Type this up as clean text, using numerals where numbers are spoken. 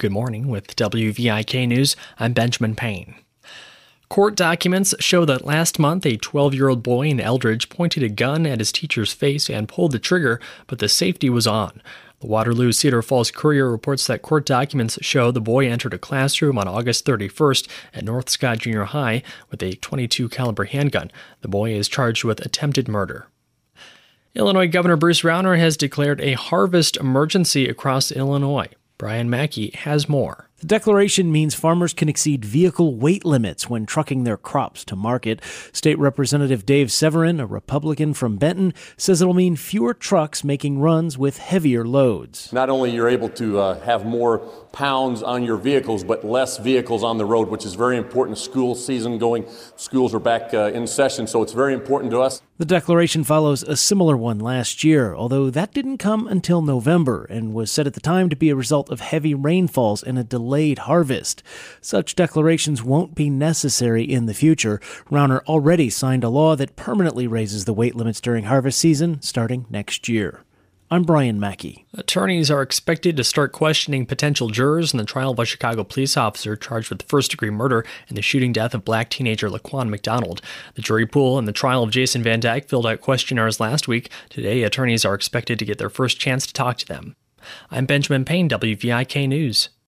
Good morning. With WVIK News, I'm Benjamin Payne. Court documents show that last month, a 12-year-old boy in Eldridge pointed a gun at his teacher's face and pulled the trigger, but the safety was on. The Waterloo Cedar Falls Courier reports that court documents show the boy entered a classroom on August 31st at North Scott Junior High with a .22 caliber handgun. The boy is charged with attempted murder. Illinois Governor Bruce Rauner has declared a harvest emergency across Illinois. Brian Mackey has more. The declaration means farmers can exceed vehicle weight limits when trucking their crops to market. State Representative Dave Severin, a Republican from Benton, says it'll mean fewer trucks making runs with heavier loads. Not only you're able to have more pounds on your vehicles, but less vehicles on the road, which is very important. School season going, schools are back in session, so it's very important to us. The declaration follows a similar one last year, although that didn't come until November and was said at the time to be a result of heavy rainfalls and a delayed harvest. Such declarations won't be necessary in the future. Rauner already signed a law that permanently raises the weight limits during harvest season starting next year. I'm Brian Mackey. Attorneys are expected to start questioning potential jurors in the trial of a Chicago police officer charged with first-degree murder in the shooting death of black teenager Laquan McDonald. The jury pool in the trial of Jason Van Dyke filled out questionnaires last week. Today, attorneys are expected to get their first chance to talk to them. I'm Benjamin Payne, WVIK News.